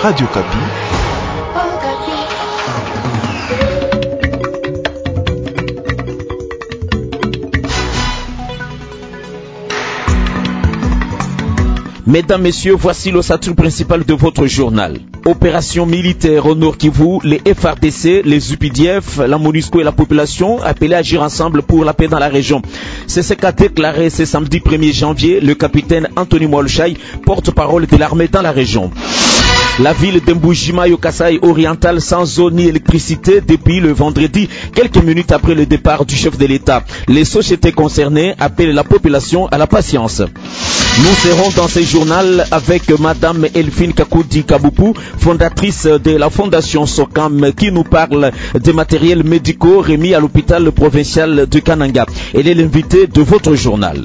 Radio Kapi. Mesdames, Messieurs, voici l'ossature principale de votre journal. Opération militaire au Nord Kivu, les FARDC, les UPDF, la MONUSCO et la population appelés à agir ensemble pour la paix dans la région. C'est ce qu'a déclaré ce samedi 1er janvier le capitaine Anthony Mwalchai, porte-parole de l'armée dans la région. La ville d'Mbujima, au Kasai oriental, sans eau ni électricité depuis le vendredi, quelques minutes après le départ du chef de l'État. Les sociétés concernées appellent la population à la patience. Nous serons dans ce journal avec Madame Elfine Kakoudi Kaboupou, fondatrice de la Fondation Sokam, qui nous parle des matériels médicaux remis à l'hôpital provincial de Kananga. Elle est l'invitée de votre journal.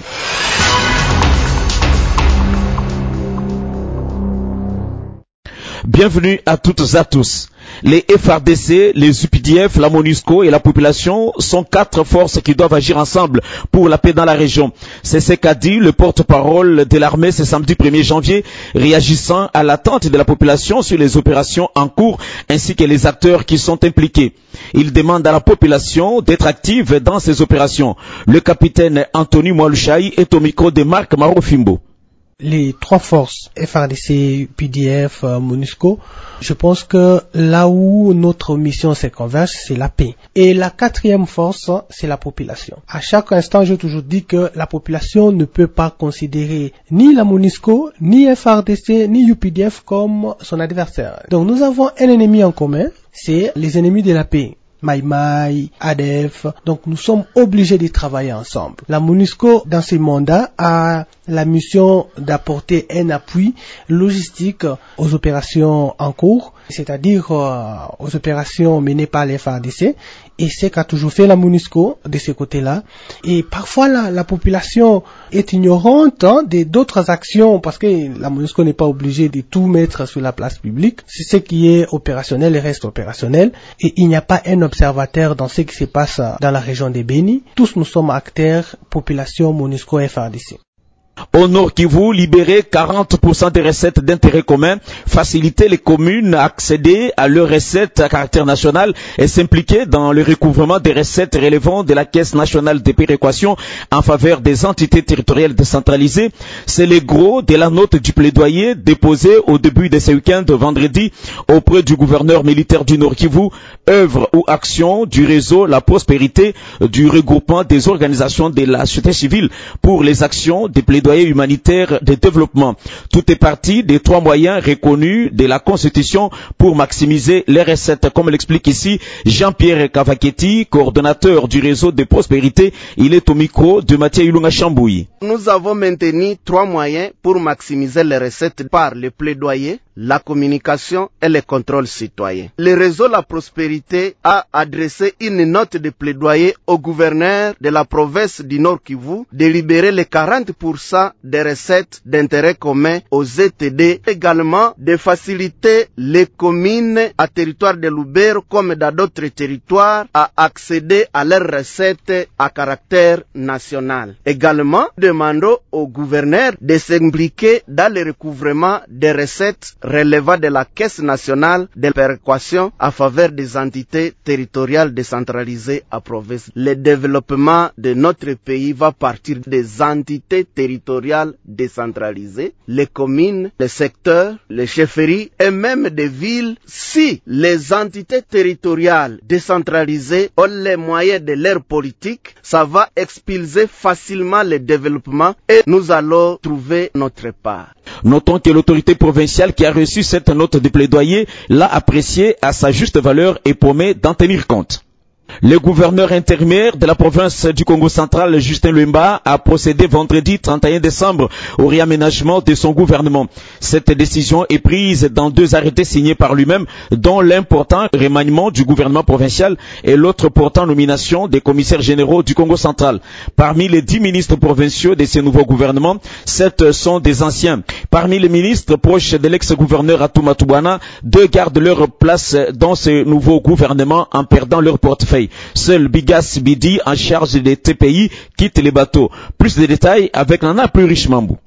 Bienvenue à toutes et à tous. Les FARDC, les UPDF, la MONUSCO et la population sont 4 forces qui doivent agir ensemble pour la paix dans la région. C'est ce qu'a dit le porte-parole de l'armée ce samedi 1er janvier, réagissant à l'attente de la population sur les opérations en cours ainsi que les acteurs qui sont impliqués. Il demande à la population d'être active dans ces opérations. Le capitaine Anthony Mwalchai est au micro de Marc Marofimbo. Les 3 forces, FARDC, UPDF, MONUSCO, je pense que là où notre mission se converge, c'est la paix. Et la 4e force, c'est la population. À chaque instant, j'ai toujours dit que la population ne peut pas considérer ni la MONUSCO, ni FARDC, ni UPDF comme son adversaire. Donc nous avons un ennemi en commun, c'est les ennemis de la paix. Maïmaï, ADF, donc nous sommes obligés de travailler ensemble. La MONUSCO, dans ses mandats, a la mission d'apporter un appui logistique aux opérations en cours, c'est-à-dire aux opérations menées par les FARDC, et c'est qu'a toujours fait la MONUSCO de ce côté-là. Et parfois la population est ignorante d'autres actions, parce que la MONUSCO n'est pas obligée de tout mettre sur la place publique. C'est ce qui est opérationnel et reste opérationnel, et il n'y a pas un observateur dans ce qui se passe dans la région de Béni. Tous nous sommes acteurs, population, MONUSCO et FARDC. Au Nord Kivu, libérer 40% des recettes d'intérêt commun, faciliter les communes à accéder à leurs recettes à caractère national et s'impliquer dans le recouvrement des recettes relevant de la Caisse nationale de péréquation en faveur des entités territoriales décentralisées. C'est le gros de la note du plaidoyer déposé au début de ce week-end vendredi auprès du gouverneur militaire du Nord Kivu, œuvre ou action du réseau La Prospérité du regroupement des organisations de la société civile pour les actions des plaidoyers humanitaire de développement. Tout est parti des 3 moyens reconnus de la Constitution pour maximiser les recettes, comme l'explique ici Jean-Pierre Kavaketi, coordonnateur du réseau de prospérité. Il est au micro de Mathieu Ilunga Chambouyi. Nous avons maintenu 3 moyens pour maximiser les recettes par le plaidoyer, la communication et le contrôle citoyen. Le réseau La Prospérité a adressé une note de plaidoyer au gouverneur de la province du Nord Kivu de libérer les 40% des recettes d'intérêt commun aux ETD, également de faciliter les communes à territoire de Lubero comme dans d'autres territoires à accéder à leurs recettes à caractère national. Également, demandons au gouverneur de s'impliquer dans le recouvrement des recettes relevant de la Caisse nationale de péréquation à faveur des entités territoriales décentralisées à province. Le développement de notre pays va partir des entités territoriales décentralisées, les communes, les secteurs, les chefferies et même des villes. Si les entités territoriales décentralisées ont les moyens de leur politique, ça va expulser facilement le développement et nous allons trouver notre part. Notons que l'autorité provinciale qui a reçu cette note de plaidoyer l'a appréciée à sa juste valeur et promet d'en tenir compte. Le gouverneur intérimaire de la province du Congo central, Justin Luemba, a procédé vendredi 31 décembre au réaménagement de son gouvernement. Cette décision est prise dans 2 arrêtés signés par lui-même, dont l'important remaniement du gouvernement provincial et l'autre portant nomination des commissaires généraux du Congo central. Parmi les 10 ministres provinciaux de ce nouveau gouvernement, 7 sont des anciens. Parmi les ministres proches de l'ex-gouverneur Atuma Tubana, 2 gardent leur place dans ce nouveau gouvernement en perdant leur portefeuille. Seul Bigas Bidi, en charge des TPI, quitte les bateaux. Plus de détails avec Nana plus riche Mambou.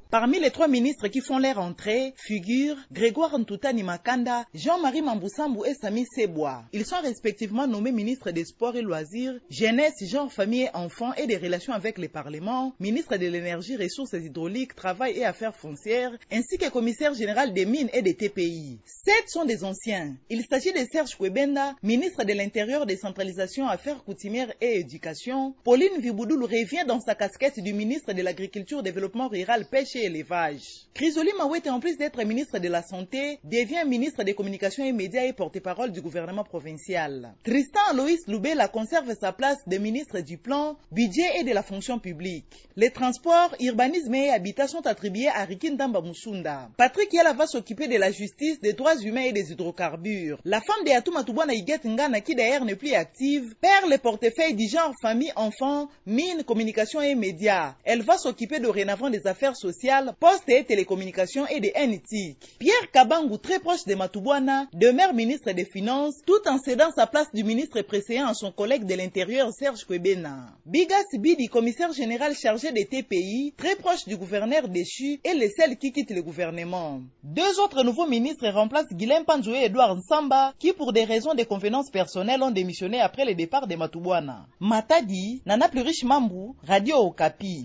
Parmi les 3 ministres qui font leur entrée figurent Grégoire Ntoutani Makanda, Jean-Marie Mamboussambou et Sami Sebois. Ils sont respectivement nommés ministres des Sports et Loisirs, Jeunesse, Genre, Famille et Enfants et des Relations avec les Parlements, ministre de l'Énergie, Ressources hydrauliques, Travail et Affaires foncières, ainsi que commissaire général des Mines et des TPI. 7 sont des anciens. Il s'agit de Serge Kwebenda, ministre de l'Intérieur, Décentralisation, Affaires coutumières et Éducation. Pauline Viboudoul revient dans sa casquette du ministre de l'Agriculture, Développement rural, Pêche et Élevage. Chrysoline Mawete, en plus d'être ministre de la Santé, devient ministre des Communications et Médias et porte-parole du gouvernement provincial. Tristan Aloïs Loubela conserve sa place de ministre du Plan, Budget et de la Fonction publique. Les transports, urbanisme et habitat sont attribués à Rikin Damba Moussunda. Patrick Yala va s'occuper de la justice, des droits humains et des hydrocarbures. La femme de Atouma Toubouana Iguet Ngana, qui d'ailleurs n'est plus active, perd les portefeuilles du genre famille, enfants, mines, communication et médias. Elle va s'occuper dorénavant des affaires sociales, postes et télécommunications et des NTIC. Pierre Kabangou, très proche de Matoubouana, demeure ministre des Finances, tout en cédant sa place du ministre précédent à son collègue de l'Intérieur Serge Kwebena. Bigas Bidi, commissaire général chargé des TPI, très proche du gouverneur déchu, est le seul qui quitte le gouvernement. 2 autres nouveaux ministres remplacent Guilhem Panzou et Edouard Nsamba, qui pour des raisons de convenances personnelles ont démissionné après le départ de Matoubouana. Matadi, Nana Plurish Mambou, Radio Okapi.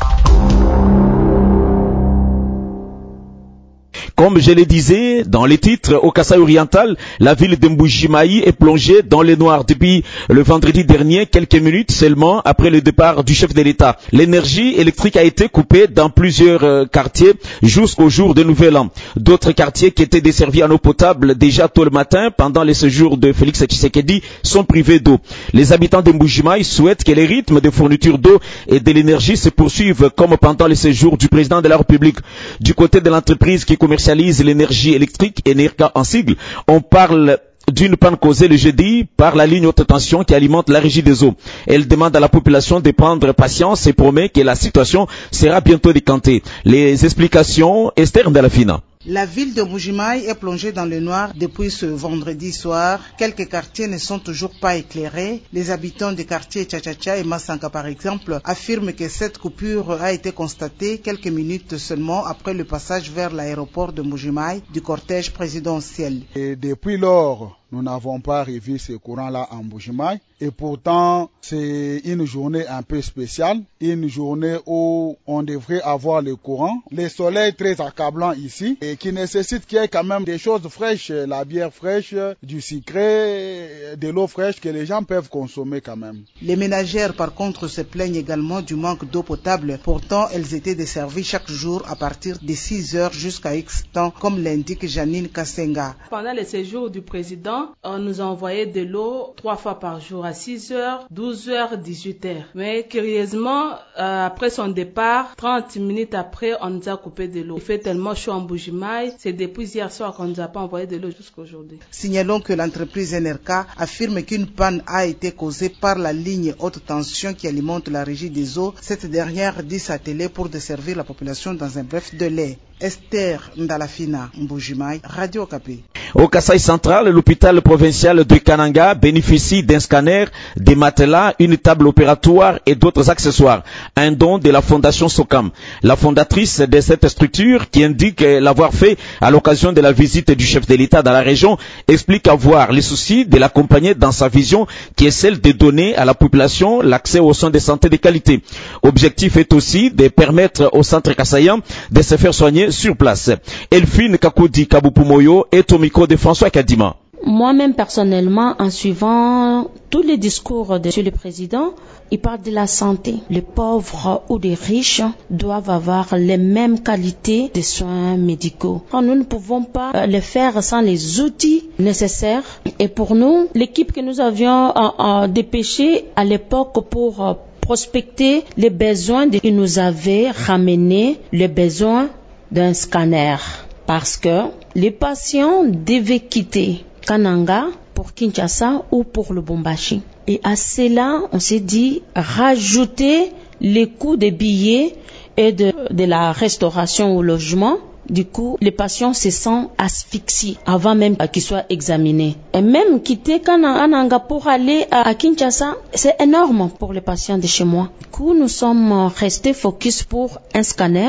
Comme je le disais dans les titres, au Kasaï oriental, la ville de Mbujimayi est plongée dans le noir depuis le vendredi dernier, quelques minutes seulement après le départ du chef de l'État. L'énergie électrique a été coupée dans plusieurs quartiers jusqu'au jour de Nouvel An. D'autres quartiers qui étaient desservis en eau potable déjà tôt le matin pendant les séjours de Félix Tshisekedi sont privés d'eau. Les habitants de Mbujimayi souhaitent que les rythmes de fourniture d'eau et de l'énergie se poursuivent comme pendant les séjours du président de la République. Du côté de l'entreprise qui commercialise l'énergie électrique, Enerka en sigle, on parle d'une panne causée le jeudi par la ligne haute tension qui alimente la régie des eaux. Elle demande à la population de prendre patience et promet que la situation sera bientôt décantée. Les explications, Esther Ndalafina. La ville de Mbujimayi est plongée dans le noir depuis ce vendredi soir. Quelques quartiers ne sont toujours pas éclairés. Les habitants des quartiers Tchatchacha et Massanka, par exemple, affirment que cette coupure a été constatée quelques minutes seulement après le passage vers l'aéroport de Mbujimayi du cortège présidentiel. Et depuis lors, nous n'avons pas revu ce courant-là en Mbujimayi. Et pourtant, c'est une journée un peu spéciale, une journée où on devrait avoir le courant. Le soleil très accablant ici et qui nécessite qu'il y ait quand même des choses fraîches, la bière fraîche, du sucré, de l'eau fraîche que les gens peuvent consommer quand même. Les ménagères, par contre, se plaignent également du manque d'eau potable. Pourtant, elles étaient desservies chaque jour à partir de 6 heures jusqu'à X temps, comme l'indique Janine Kassenga. Pendant le séjour du président, on nous a envoyé de l'eau 3 fois par jour, à 6 heures, 12 heures, 18 heures. Mais curieusement, après son départ, 30 minutes après, on nous a coupé de l'eau. Il fait tellement chaud en Mbujimayi, c'est depuis hier soir qu'on ne nous a pas envoyé de l'eau jusqu'à aujourd'hui. Signalons que l'entreprise Enerka affirme qu'une panne a été causée par la ligne haute tension qui alimente la régie des eaux. Cette dernière dit s'atteler pour desservir la population dans un bref délai. Esther Ndalafina, Mbujimayi, Radio Okapi. Au Kasaï central, l'hôpital provincial de Kananga bénéficie d'un scanner, des matelas, une table opératoire et d'autres accessoires. Un don de la fondation Socam. La fondatrice de cette structure, qui indique l'avoir fait à l'occasion de la visite du chef de l'État dans la région, explique avoir les soucis de l'accompagner dans sa vision qui est celle de donner à la population l'accès aux soins de santé de qualité. Objectif est aussi de permettre au centre kassaïen de se faire soigner sur place. Elfine Kakoudi Kabupumoyo est au micro de François Kadima. Moi-même personnellement, en suivant tous les discours de M. le Président, il parle de la santé. Les pauvres ou les riches doivent avoir les mêmes qualités de soins médicaux. Nous ne pouvons pas le faire sans les outils nécessaires. Et pour nous, l'équipe que nous avions dépêchée à l'époque pour prospecter les besoins, il nous avait ramené les besoins d'un scanner. Parce que les patients devaient quitter Kananga pour Kinshasa ou pour Lubumbashi. Et à cela, on s'est dit rajouter les coûts des billets et de la restauration au logement. Du coup, les patients se sentent asphyxiés avant même qu'ils soient examinés. Et même quitter Kananga pour aller à Kinshasa, c'est énorme pour les patients de chez moi. Du coup, nous sommes restés focus pour un scanner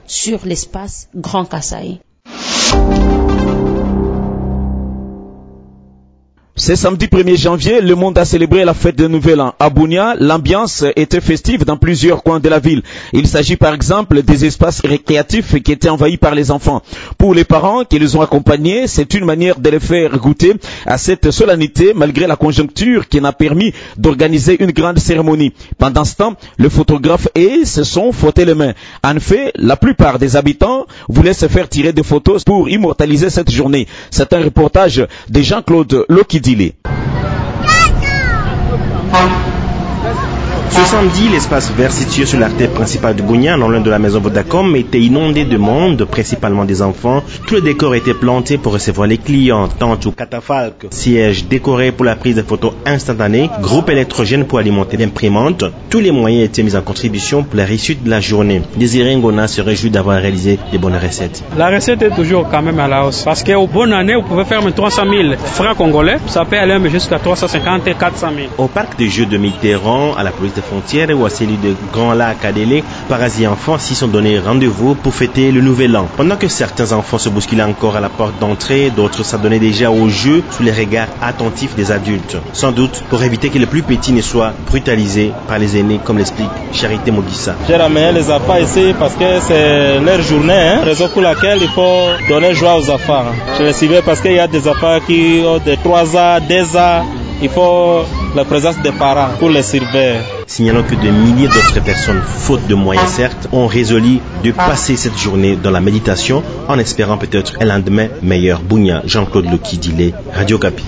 sur l'espace Grand Kasaï. Ce samedi 1er janvier, le monde a célébré la fête de Nouvel An. À Bunia, l'ambiance était festive dans plusieurs coins de la ville. Il s'agit par exemple des espaces récréatifs qui étaient envahis par les enfants. Pour les parents qui les ont accompagnés, c'est une manière de les faire goûter à cette solennité malgré la conjoncture qui n'a permis d'organiser une grande cérémonie. Pendant ce temps, le photographe et se sont frottés les mains. En effet, la plupart des habitants voulaient se faire tirer des photos pour immortaliser cette journée. C'est un reportage de Jean-Claude Lokidile. Ce samedi, l'espace vert situé sur l'artère principale de Bunia, non loin de la maison Vodacom, était inondé de monde, principalement des enfants. Tout le décor était planté pour recevoir les clients, tentes ou catafalques, sièges décorés pour la prise de photos instantanées, groupe électrogène pour alimenter l'imprimante. Tous les moyens étaient mis en contribution pour la réussite de la journée. Désiré Ngona se réjouit d'avoir réalisé des bonnes recettes. La recette est toujours quand même à la hausse, parce qu'aux bonnes années, vous pouvez faire 300 000 francs congolais, ça peut aller jusqu'à 350 et 400 000. Au parc de jeux de Mitterrand, à la police de frontières ou à celui de Grand Lac à Délé, parents et enfants s'y sont donné rendez-vous pour fêter le nouvel an. Pendant que certains enfants se bousculaient encore à la porte d'entrée, d'autres s'adonnaient déjà au jeu sous les regards attentifs des adultes. Sans doute pour éviter que les plus petits ne soient brutalisés par les aînés, comme l'explique Charité Mogissa. J'ai ramené les enfants ici parce que c'est leur journée, raison pour laquelle il faut donner joie aux enfants. Je les suivais parce qu'il y a des enfants qui ont de 3 ans, 2 ans. Il faut la présence des parents pour les surveiller. Signalons que de milliers d'autres personnes, faute de moyens certes, ont résolu de passer cette journée dans la méditation en espérant peut-être un lendemain meilleur. Bunia, Jean-Claude Lokidile, Radio Kapi.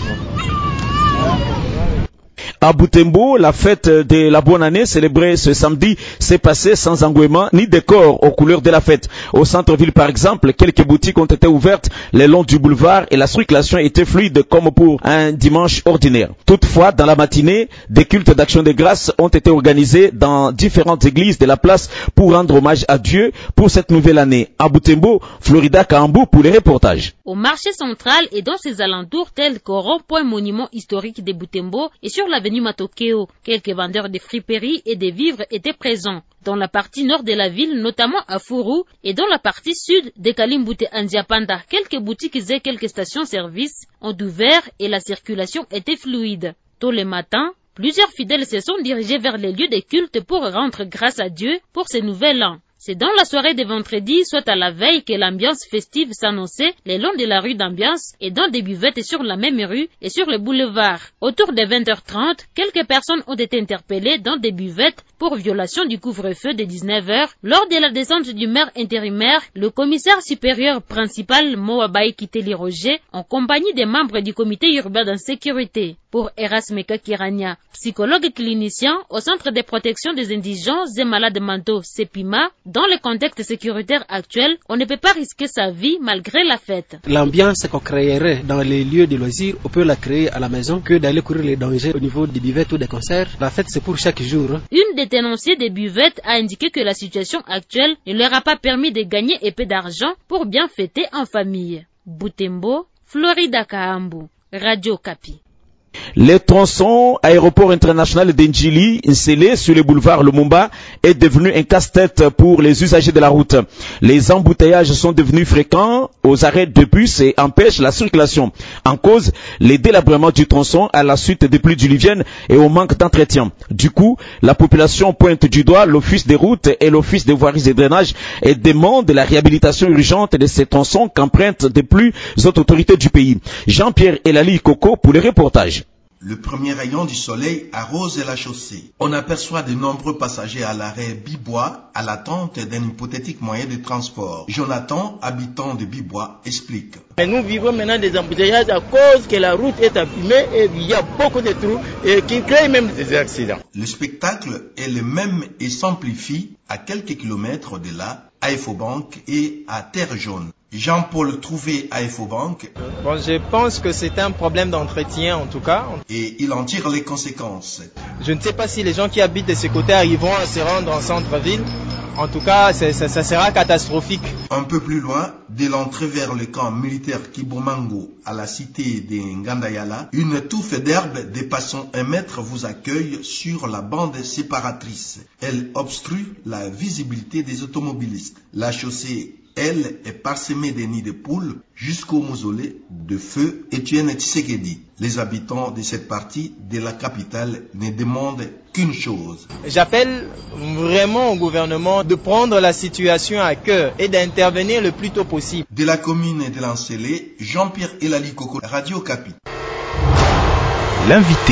À Butembo, la fête de la bonne année célébrée ce samedi s'est passée sans engouement ni décor aux couleurs de la fête. Au centre-ville par exemple, quelques boutiques ont été ouvertes le long du boulevard et la circulation était fluide comme pour un dimanche ordinaire. Toutefois, dans la matinée, des cultes d'action de grâce ont été organisés dans différentes églises de la place pour rendre hommage à Dieu pour cette nouvelle année. À Butembo, Florida Kaambou pour les reportages. Au marché central et dans ses alentours tels qu'au rond-point monument historique de Butembo et sur l'avenue Matokeo, quelques vendeurs de friperies et de vivres étaient présents. Dans la partie nord de la ville, notamment à Furu, et dans la partie sud de Kalimbute Andiapanda, quelques boutiques et quelques stations-service ont ouvert et la circulation était fluide. Tôt le matin, plusieurs fidèles se sont dirigés vers les lieux de culte pour rendre grâce à Dieu pour ce nouvel an. C'est dans la soirée de vendredi, soit à la veille, que l'ambiance festive s'annonçait le long de la rue d'Ambiance et dans des buvettes sur la même rue et sur le boulevard. Autour de 20h30, quelques personnes ont été interpellées dans des buvettes pour violation du couvre-feu de 19h. Lors de la descente du maire intérimaire, le commissaire supérieur principal Moabaï Kiteli Roger, en compagnie des membres du comité urbain d'insécurité. Pour Erasme Kakirania, psychologue clinicien au Centre de protection des indigents et malades mentaux CEPIMA, dans le contexte sécuritaire actuel, on ne peut pas risquer sa vie malgré la fête. L'ambiance qu'on créerait dans les lieux de loisirs, on peut la créer à la maison que d'aller courir les dangers au niveau des buvettes ou des concerts. La fête, c'est pour chaque jour. Une des tenanciers des buvettes a indiqué que la situation actuelle ne leur a pas permis de gagner épais d'argent pour bien fêter en famille. Butembo, Florida Kaambou, Radio Kapi. Le tronçon aéroport international d'Ndjili, installé sur le boulevard Lumumba, est devenu un casse-tête pour les usagers de la route. Les embouteillages sont devenus fréquents aux arrêts de bus et empêchent la circulation. En cause, les délabrements du tronçon à la suite des pluies diluviennes et au manque d'entretien. Du coup, la population pointe du doigt l'office des routes et l'office des voiries et drainages et demande la réhabilitation urgente de ces tronçons qu'empruntent des plus hautes autorités du pays. Jean-Pierre Elali Coco pour les reportages. Le premier rayon du soleil arrose la chaussée. On aperçoit de nombreux passagers à l'arrêt Bibois à l'attente d'un hypothétique moyen de transport. Jonathan, habitant de Bibois, explique. Mais nous vivons maintenant des embouteillages à cause que la route est abîmée et il y a beaucoup de trous et qui créent même des accidents. Le spectacle est le même et s'amplifie à quelques kilomètres de là, à Efobank et à Terre Jaune. Jean-Paul Trouvé à Efobank. Bon, je pense que c'est un problème d'entretien en tout cas. Et il en tire les conséquences. Je ne sais pas si les gens qui habitent de ce côté arriveront à se rendre en centre-ville En tout cas, ça sera catastrophique. Un peu plus loin, de l'entrée vers le camp militaire Kibomango à la cité de Ngandayala, une touffe d'herbe dépassant 1 mètre vous accueille sur la bande séparatrice. Elle obstrue la visibilité des automobilistes. La chaussée, elle, est parsemée de nids de poules jusqu'au mausolée de feu Étienne Tshisekedi. Les habitants de cette partie de la capitale ne demandent qu'une chose. J'appelle vraiment au gouvernement de prendre la situation à cœur et d'intervenir le plus tôt possible. De la commune de Lancélé, Jean-Pierre Elali Koko, Radio Kapi. L'invité.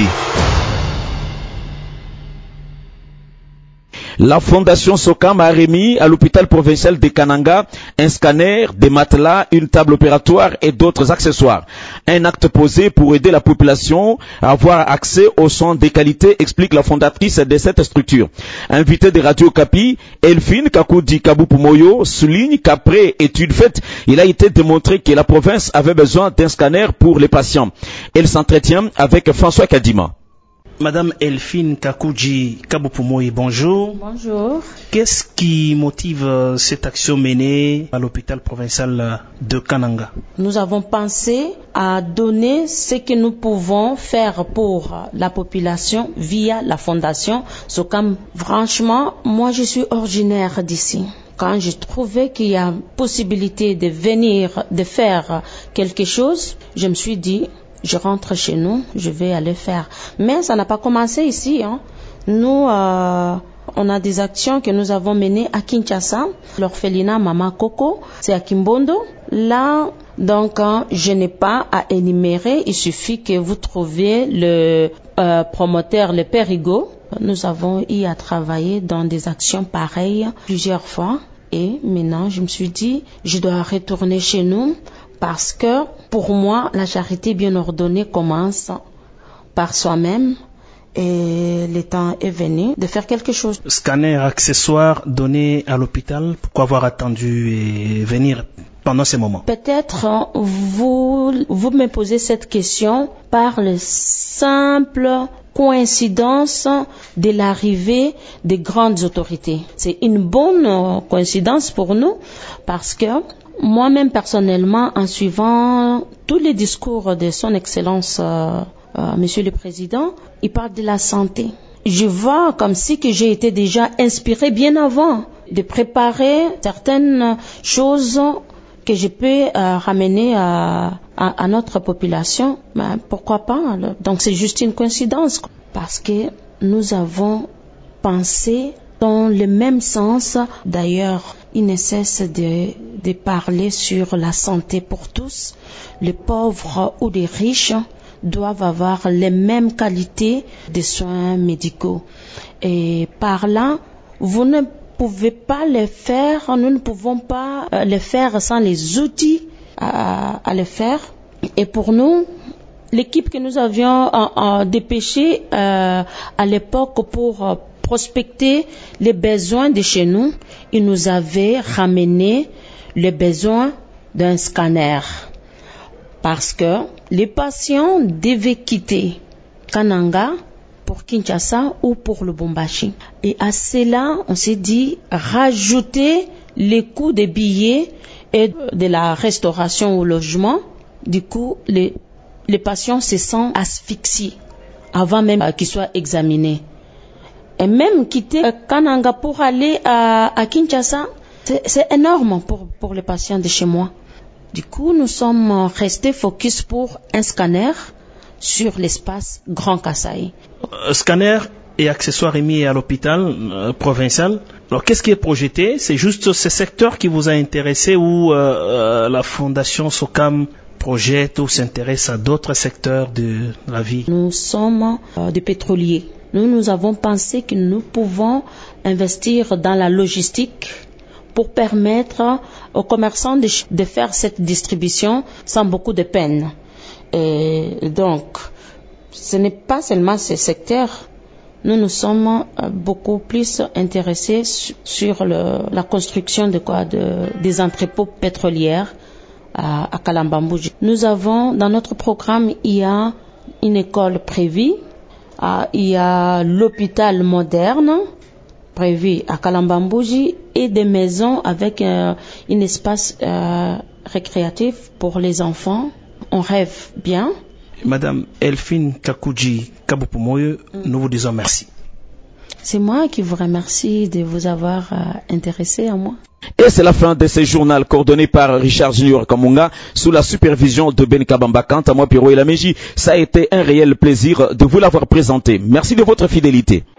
La fondation Sokam a remis à l'hôpital provincial de Kananga un scanner, des matelas, une table opératoire et d'autres accessoires. Un acte posé pour aider la population à avoir accès aux soins de qualité, explique la fondatrice de cette structure. Invité de Radio Kapi, Elfine Kakoudi Kabupumoyo souligne qu'après étude faite, il a été démontré que la province avait besoin d'un scanner pour les patients. Elle s'entretient avec François Kadima. Madame Elfine Kakoudji Kabupumoyi, bonjour. Bonjour. Qu'est-ce qui motive cette action menée à l'hôpital provincial de Kananga? Nous avons pensé à donner ce que nous pouvons faire pour la population via la fondation Sokam. Franchement, moi je suis originaire d'ici. Quand j'ai trouvé qu'il y a possibilité de venir, de faire quelque chose, je me suis dit, je rentre chez nous, je vais aller faire. Mais ça n'a pas commencé ici. Nous, on a des actions que nous avons menées à Kinshasa. L'orphelinat Mama Coco, c'est à Kimbondo. Là, donc, je n'ai pas à énumérer. Il suffit que vous trouviez le promoteur, le Père Hugo. Nous avons eu à travailler dans des actions pareilles plusieurs fois. Et maintenant, je me suis dit, je dois retourner chez nous. Parce que, pour moi, la charité bien ordonnée commence par soi-même et le temps est venu de faire quelque chose. Scanner, accessoire donné à l'hôpital, pourquoi avoir attendu et venir pendant ces moments? Peut-être vous me posez cette question par le simple coïncidence de l'arrivée des grandes autorités. C'est une bonne coïncidence pour nous parce que moi-même personnellement, en suivant tous les discours de son Excellence, Monsieur le Président, il parle de la santé. Je vois comme si que j'ai été déjà inspirée bien avant de préparer certaines choses que je peux ramener à notre population. Mais pourquoi pas? Donc c'est juste une coïncidence parce que nous avons pensé dans le même sens. D'ailleurs, il ne cesse de parler sur la santé pour tous. Les pauvres ou les riches doivent avoir les mêmes qualités de soins médicaux. Et par là, vous ne pouvez pas le faire, nous ne pouvons pas le faire sans les outils à le faire. Et pour nous, l'équipe que nous avions dépêchée à l'époque pour prospecter les besoins de chez nous, il nous avait ramené le besoin d'un scanner. Parce que les patients devaient quitter Kananga pour Kinshasa ou pour Lubumbashi. Et à cela, on s'est dit, rajouter les coûts des billets et de la restauration au logement. Du coup, les patients se sentent asphyxiés avant même qu'ils soient examinés. Et même quitter Kananga pour aller à Kinshasa, c'est énorme pour les patients de chez moi. Du coup, nous sommes restés focus pour un scanner sur l'espace Grand Kasaï. Scanner et accessoires émis à l'hôpital provincial. Alors, qu'est-ce qui est projeté? C'est juste ce secteur qui vous a intéressé ou la fondation Sokam projette ou s'intéresse à d'autres secteurs de la vie? Nous sommes des pétroliers. Nous avons pensé que nous pouvons investir dans la logistique pour permettre aux commerçants de faire cette distribution sans beaucoup de peine. Et donc, ce n'est pas seulement ce secteur. Nous sommes beaucoup plus intéressés sur la construction des entrepôts pétrolières à Kalambambouji. Nous avons, dans notre programme, il y a une école prévue. Il y a l'hôpital moderne prévu à Kalambambouji et des maisons avec un espace récréatif pour les enfants. On rêve bien. Madame Elfine Kakouji Kabupumoyo, nous vous disons merci. C'est moi qui vous remercie de vous avoir intéressé à moi. Et c'est la fin de ce journal coordonné par Richard Junior Kamunga sous la supervision de Ben Kabamba. Quant à moi, Pierrot Elameji, ça a été un réel plaisir de vous l'avoir présenté. Merci de votre fidélité.